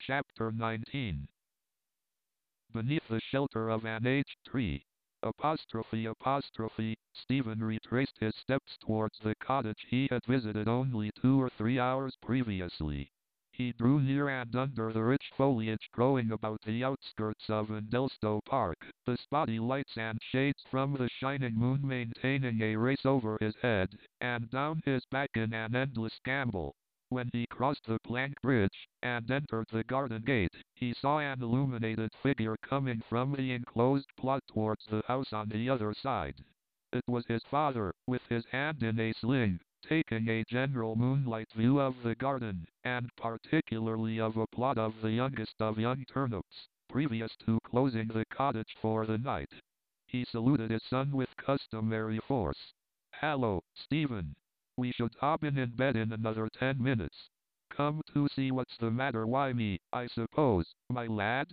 Chapter 19. Beneath the shelter of an aged tree. Stephen retraced his steps towards the cottage he had visited only 2 or 3 hours previously. He drew near, and under the rich foliage growing about the outskirts of Endelstow Park, the spotty lights and shades from the shining moon maintaining a race over his head, and down his back in an endless gambol. When he crossed the plank bridge, and entered the garden gate, he saw an illuminated figure coming from the enclosed plot towards the house on the other side. It was his father, with his hand in a sling, taking a general moonlight view of the garden, and particularly of a plot of the youngest of young turnips, previous to closing the cottage for the night. He saluted his son with customary force. "Hallo, Stephen. We should have been in bed in another 10 minutes. Come to see what's the matter? Why me, I suppose, my lad?"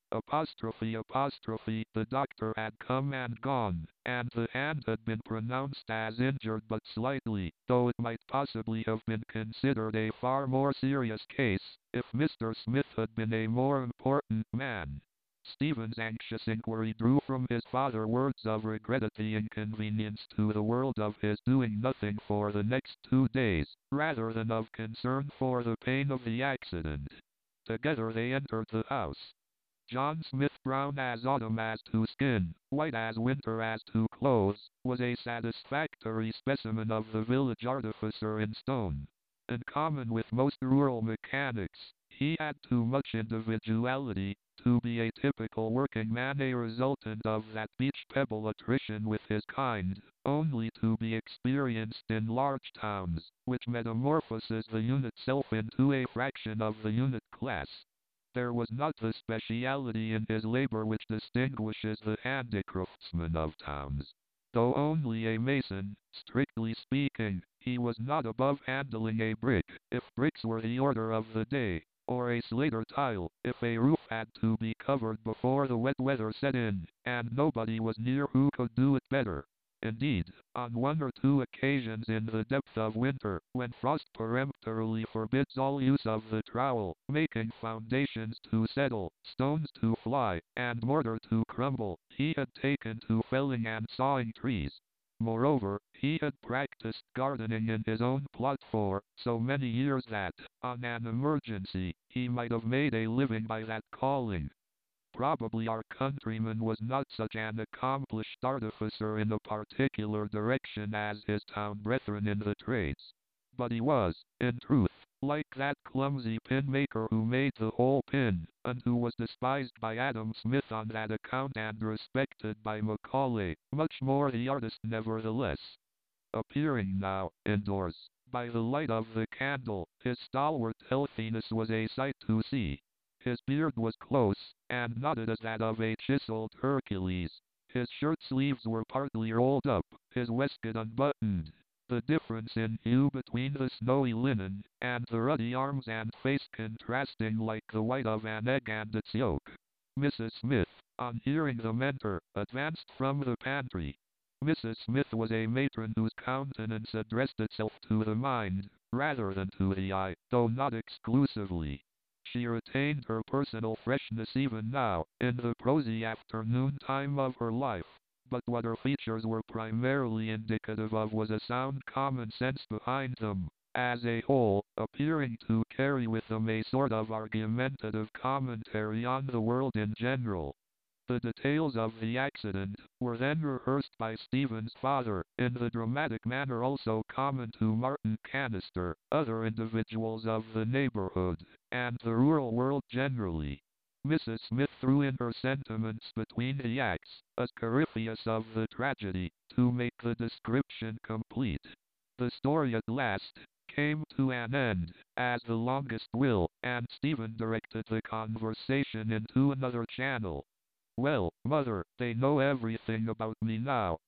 The doctor had come and gone, and the hand had been pronounced as injured but slightly, though it might possibly have been considered a far more serious case, if Mr. Smith had been a more important man. Stephen's anxious inquiry drew from his father words of regret at the inconvenience to the world of his doing nothing for the next 2 days, rather than of concern for the pain of the accident. Together they entered the house. John Smith, brown as autumn as to skin, white as winter as to clothes, was a satisfactory specimen of the village artificer in stone. In common with most rural mechanics, he had too much individuality to be a typical working man, a resultant of that beach-pebble attrition with his kind, only to be experienced in large towns, which metamorphoses the unit self into a fraction of the unit class. There was not the speciality in his labor which distinguishes the handicraftsman of towns. Though only a mason, strictly speaking, he was not above handling a brick, if bricks were the order of the day, or a slate or tile, if a roof had to be covered before the wet weather set in, and nobody was near who could do it better. Indeed, on 1 or 2 occasions in the depth of winter, when frost peremptorily forbids all use of the trowel, making foundations to settle, stones to fly, and mortar to crumble, he had taken to felling and sawing trees. Moreover, he had practiced gardening in his own plot for so many years that, on an emergency, he might have made a living by that calling. Probably our countryman was not such an accomplished artificer in a particular direction as his town brethren in the trades. But he was, in truth, like that clumsy pin maker who made the whole pin, and who was despised by Adam Smith on that account and respected by Macaulay, much more the artist nevertheless. Appearing now, indoors, by the light of the candle, his stalwart healthiness was a sight to see. His beard was close, and knotted as that of a chiseled Hercules. His shirt sleeves were partly rolled up, his waistcoat unbuttoned. The difference in hue between the snowy linen, and the ruddy arms and face contrasting like the white of an egg and its yolk. Mrs. Smith, on hearing them enter, advanced from the pantry. Mrs. Smith was a matron whose countenance addressed itself to the mind, rather than to the eye, though not exclusively. She retained her personal freshness even now, in the prosy afternoon time of her life, but what her features were primarily indicative of was a sound common sense behind them, as a whole, appearing to carry with them a sort of argumentative commentary on the world in general. The details of the accident were then rehearsed by Stephen's father, in the dramatic manner also common to Martin Canister, other individuals of the neighborhood, and the rural world generally. Mrs. Smith threw in her sentiments between the acts, as Coryphaeus of the tragedy, to make the description complete. The story at last came to an end, as the longest will, and Stephen directed the conversation into another channel. "Well, mother, they know everything about me now,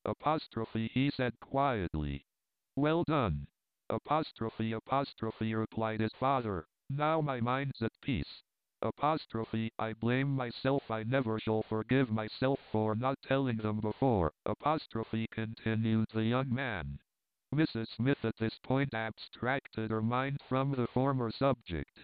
he said quietly. "Well done. Replied his father. "Now my mind's at peace. I blame myself, I never shall forgive myself for not telling them before, continued the young man. Mrs. Smith at this point abstracted her mind from the former subject.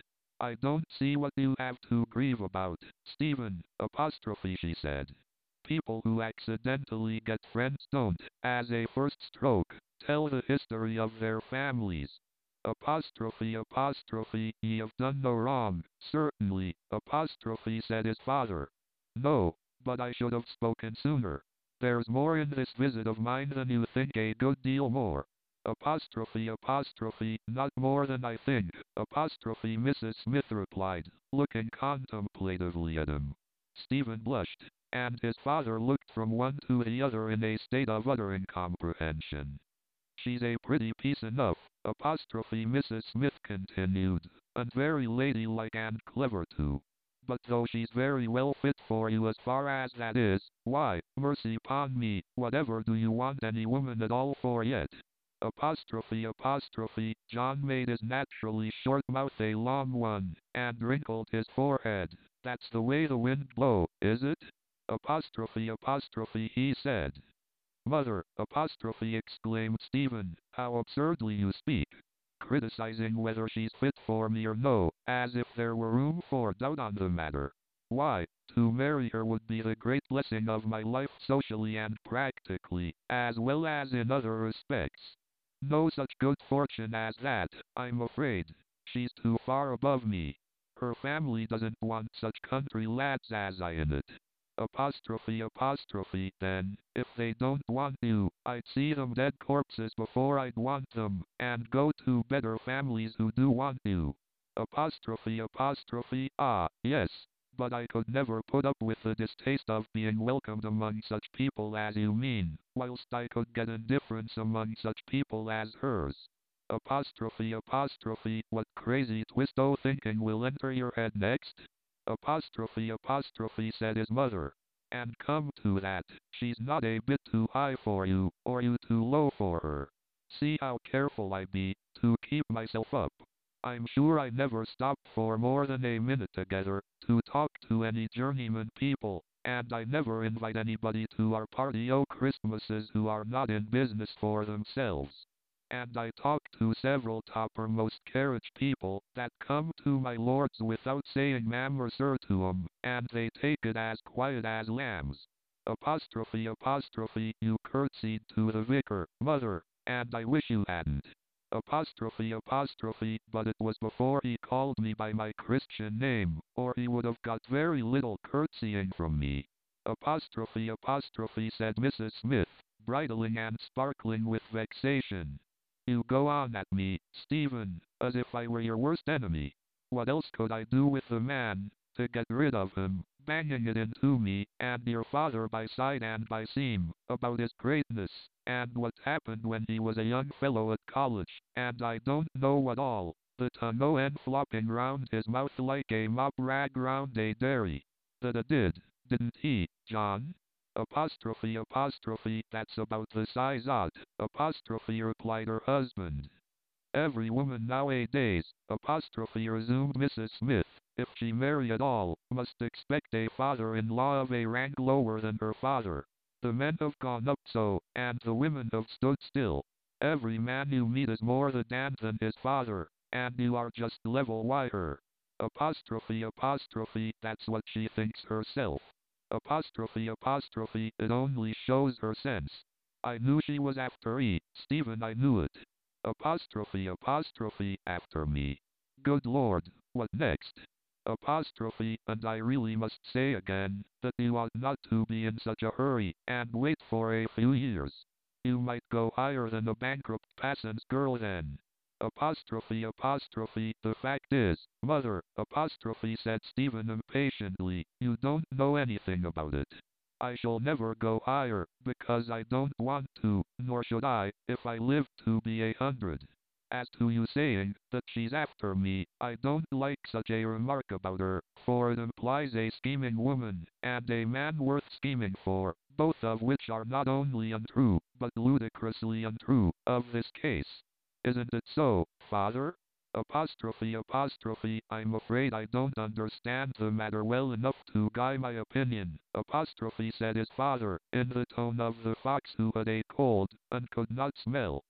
I don't see what you have to grieve about, Stephen, apostrophe she said. People who accidentally get friends don't, as a first stroke, tell the history of their families. Apostrophe apostrophe, ye have done no wrong, certainly, apostrophe said his father. No, but I should have spoken sooner. There's more in this visit of mine than you think, a good deal more. Apostrophe apostrophe, not more than I think, apostrophe Mrs. Smith replied, looking contemplatively at him. Stephen blushed, and his father looked from one to the other in a state of utter incomprehension. She's a pretty piece enough, apostrophe Mrs. Smith continued, and very ladylike and clever too. But though she's very well fit for you as far as that is, why, mercy upon me, whatever do you want any woman at all for yet? Apostrophe apostrophe, John made his naturally short mouth a long one, and wrinkled his forehead. That's the way the wind blow, is it? Apostrophe apostrophe, he said. Mother, apostrophe exclaimed Stephen, how absurdly you speak. Criticizing whether she's fit for me or no, as if there were room for doubt on the matter. Why, to marry her would be the great blessing of my life socially and practically, as well as in other respects. No such good fortune as that, I'm afraid. She's too far above me. Her family doesn't want such country lads as I in it. Apostrophe apostrophe, then, if they don't want you, I'd see them dead corpses before I'd want them, and go to better families who do want you. Apostrophe apostrophe, ah, yes, but I could never put up with the distaste of being welcomed among such people as you mean, whilst I could get indifference among such people as hers. Apostrophe apostrophe, what crazy twist o' thinking will enter your head next? Apostrophe apostrophe said his mother. And come to that, she's not a bit too high for you, or you too low for her. See how careful I be, to keep myself up. I'm sure I never stop for more than a minute together, to talk to any journeyman people, and I never invite anybody to our party o' Christmases who are not in business for themselves. And I talk to several toppermost carriage people that come to my lord's without saying ma'am or sir to 'em, and they take it as quiet as lambs. Apostrophe apostrophe, you curtsied to the vicar, mother, and I wish you hadn't. Apostrophe apostrophe, but it was before he called me by my Christian name, or he would have got very little curtsying from me. Apostrophe apostrophe said Mrs. Smith, bridling and sparkling with vexation. You go on at me, Stephen, as if I were your worst enemy. What else could I do with the man, to get rid of him, banging it into me, and your father by side and by seam, about his greatness, and what happened when he was a young fellow at college, and I don't know what all, the tongue end flopping round his mouth like a mop rag round a dairy. That did, didn't he, John? Apostrophe apostrophe, that's about the size odd, apostrophe replied her husband. Every woman nowadays, apostrophe resumed Mrs. Smith, if she marry at all, must expect a father-in-law of a rank lower than her father. The men have gone up so, and the women have stood still. Every man you meet is more the dad than his father, and you are just level wire. Apostrophe apostrophe, that's what she thinks herself. Apostrophe apostrophe, it only shows her sense. I knew she was after Stephen, I knew it. Apostrophe apostrophe, after me. Good Lord, what next? Apostrophe, and I really must say again, that you ought not to be in such a hurry, and wait for a few years. You might go higher than a bankrupt passant's girl then. Apostrophe apostrophe, the fact is, mother, apostrophe said Stephen impatiently, you don't know anything about it. I shall never go higher, because I don't want to, nor should I, if I lived to be 100. As to you saying that she's after me, I don't like such a remark about her, for it implies a scheming woman, and a man worth scheming for, both of which are not only untrue, but ludicrously untrue, of this case. Isn't it so, father? Apostrophe apostrophe, I'm afraid I don't understand the matter well enough to guide my opinion, apostrophe said his father, in the tone of the fox who had a cold, and could not smell.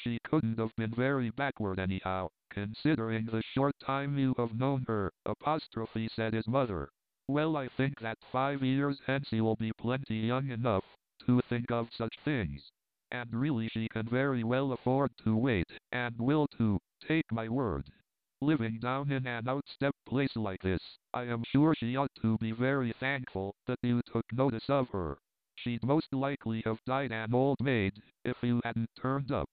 She couldn't have been very backward anyhow, considering the short time you have known her, apostrophe said his mother. Well, I think that 5 years hence you'll be plenty young enough to think of such things. And really she can very well afford to wait, and will too, take my word. Living down in an outstep place like this, I am sure she ought to be very thankful that you took notice of her. She'd most likely have died an old maid, if you hadn't turned up.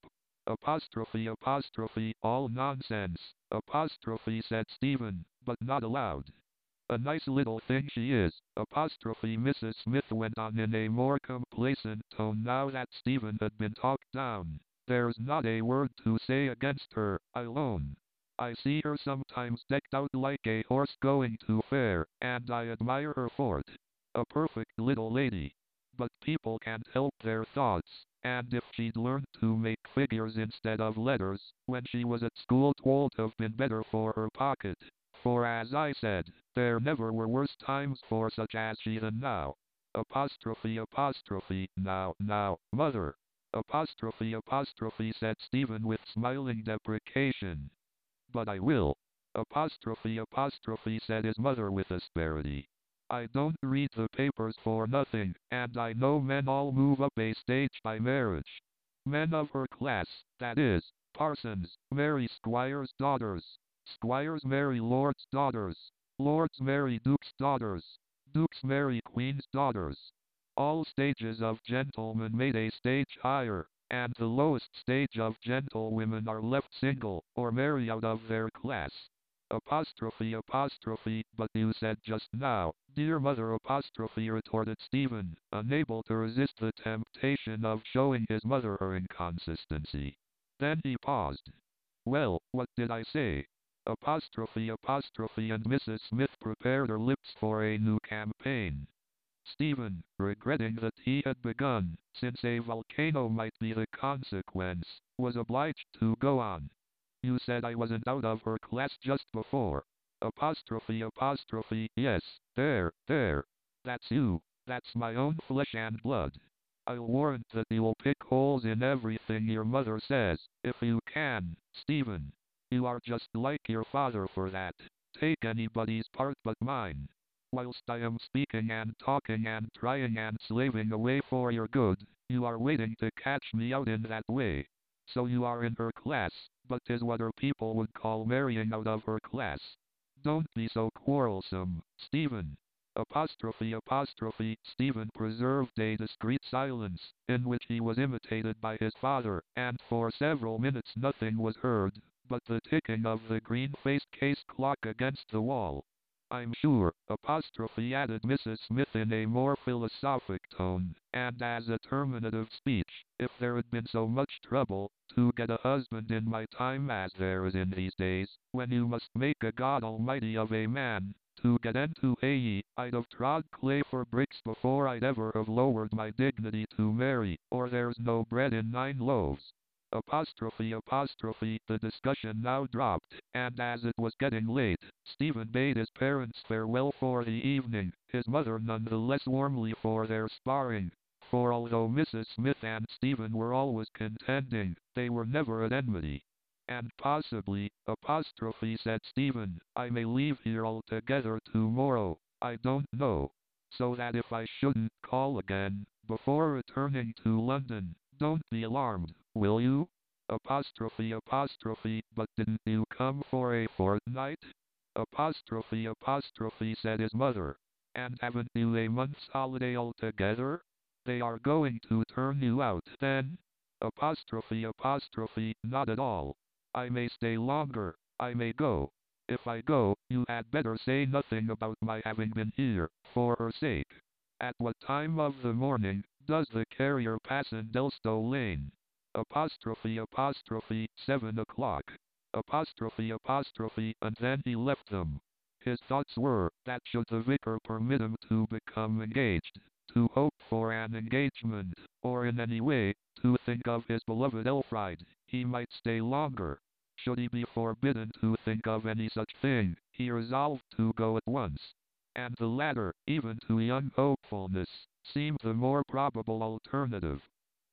Apostrophe, all nonsense, apostrophe said Stephen, but not aloud. A nice little thing she is, apostrophe Mrs. Smith went on in a more complacent tone now that Stephen had been talked down. There's not a word to say against her, I'll own. I see her sometimes decked out like a horse going to fair, and I admire her for it. A perfect little lady. But people can't help their thoughts, and if she'd learned to make figures instead of letters, when she was at school 'twould have been better for her pocket. For as I said, there never were worse times for such as she than now. Apostrophe, now, mother. Apostrophe said Stephen with smiling deprecation. But I will. Apostrophe said his mother with asperity. I don't read the papers for nothing, and I know men all move up a stage by marriage. Men of her class, that is, parsons, marry squires' daughters. Squires marry lords' daughters. Lords marry dukes' daughters. Dukes marry queens' daughters. All stages of gentlemen made a stage higher, and the lowest stage of gentlewomen are left single, or marry out of their class. Apostrophe, but you said just now, dear mother apostrophe retorted Stephen, unable to resist the temptation of showing his mother her inconsistency. Then he paused. Well, what did I say? Apostrophe, and Mrs. Smith prepared her lips for a new campaign. Stephen, regretting that he had begun, since a volcano might be the consequence, was obliged to go on. You said I wasn't out of her class just before. Apostrophe, yes, there. That's you. That's my own flesh and blood. I'll warrant that you'll pick holes in everything your mother says, if you can, Stephen. You are just like your father for that. Take anybody's part but mine. Whilst I am speaking and talking and trying and slaving away for your good, you are waiting to catch me out in that way. So you are in her class, but 'tis what her people would call marrying out of her class. Don't be so quarrelsome, Stephen. Apostrophe, Stephen preserved a discreet silence, in which he was imitated by his father, and for several minutes nothing was heard, but the ticking of the green-faced case clock against the wall. I'm sure, apostrophe added Mrs. Smith in a more philosophic tone, and as a terminative speech, if there had been so much trouble to get a husband in my time as there is in these days, when you must make a God Almighty of a man, to get into I'd have trod clay for bricks before I'd ever have lowered my dignity to marry, or there's no bread in 9 loaves. Apostrophe, the discussion now dropped, and as it was getting late, Stephen bade his parents farewell for the evening, his mother none the less warmly for their sparring, for although Mrs. Smith and Stephen were always contending, they were never at enmity. And possibly, apostrophe said Stephen, I may leave here altogether tomorrow, I don't know. So that if I shouldn't call again, before returning to London, don't be alarmed, will you? Apostrophe, but didn't you come for a fortnight? Apostrophe said his mother. And haven't you a month's holiday altogether? They are going to turn you out then? Apostrophe, not at all. I may stay longer, I may go. If I go, you had better say nothing about my having been here, for her sake. At what time of the morning does the carrier pass Indelsstow Lane? Apostrophe, 7 o'clock. Apostrophe, and then he left them. His thoughts were, that should the vicar permit him to become engaged, to hope for an engagement, or in any way, to think of his beloved Elfride, he might stay longer. Should he be forbidden to think of any such thing, he resolved to go at once. And the latter, even to young hopefulness, seemed the more probable alternative.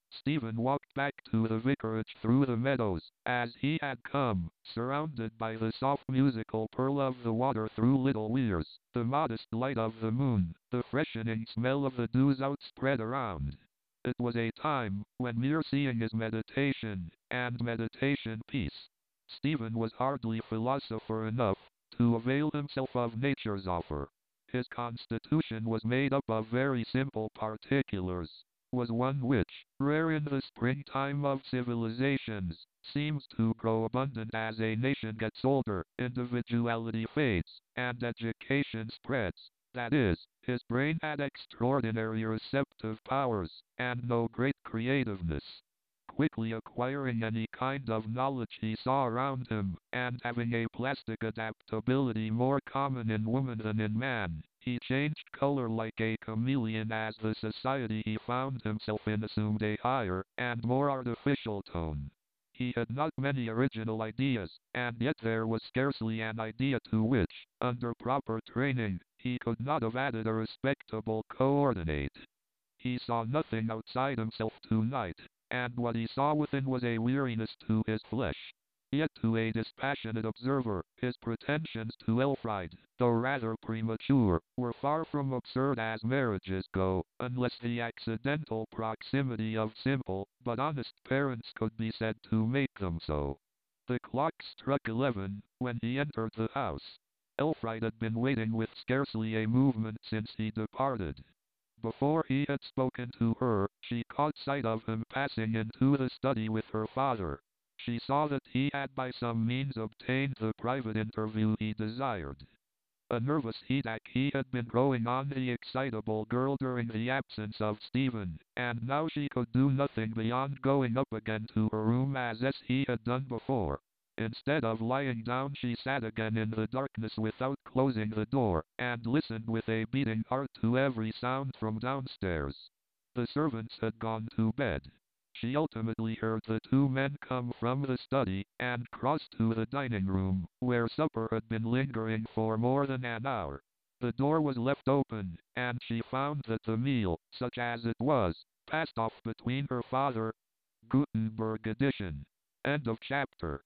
Stephen walked back to the vicarage through the meadows, as he had come, surrounded by the soft musical purl of the water through Little Weirs, the modest light of the moon, the freshening smell of the dews outspread around. It was a time when mere seeing is meditation, and meditation peace. Stephen was hardly philosopher enough to avail himself of nature's offer. His constitution was made up of very simple particulars, was one which, rare in the springtime of civilizations, seems to grow abundant as a nation gets older, individuality fades, and education spreads. That is, his brain had extraordinary receptive powers, and no great creativeness. Quickly acquiring any kind of knowledge he saw around him, and having a plastic adaptability more common in woman than in man, he changed color like a chameleon as the society he found himself in assumed a higher and more artificial tone. He had not many original ideas, and yet there was scarcely an idea to which, under proper training, he could not have added a respectable coordinate. He saw nothing outside himself tonight, and what he saw within was a weariness to his flesh. Yet to a dispassionate observer, his pretensions to Elfried, though rather premature, were far from absurd as marriages go, unless the accidental proximity of simple but honest parents could be said to make them so. The clock struck 11 when he entered the house. Elfried had been waiting with scarcely a movement since he departed. Before he had spoken to her, she caught sight of him passing into the study with her father. She saw that he had by some means obtained the private interview he desired. A nervous headache he had been growing on the excitable girl during the absence of Stephen, and now she could do nothing beyond going up again to her room as he had done before. Instead of lying down she sat again in the darkness without closing the door, and listened with a beating heart to every sound from downstairs. The servants had gone to bed. She ultimately heard the two men come from the study, and crossed to the dining room, where supper had been lingering for more than an hour. The door was left open, and she found that the meal, such as it was, passed off between her father. Gutenberg edition. End of chapter.